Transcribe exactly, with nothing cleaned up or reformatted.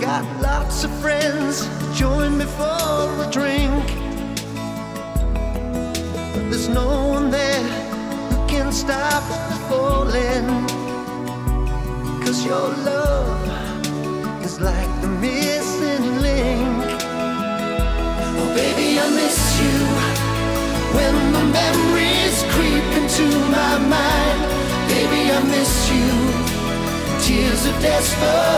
got lots of friends, join me for a drink. But there's no one there who can stop falling. 'Cause your love is like the missing link. Oh baby, I miss you when the memories creep into my mind. Baby, I miss you, tears of desperation.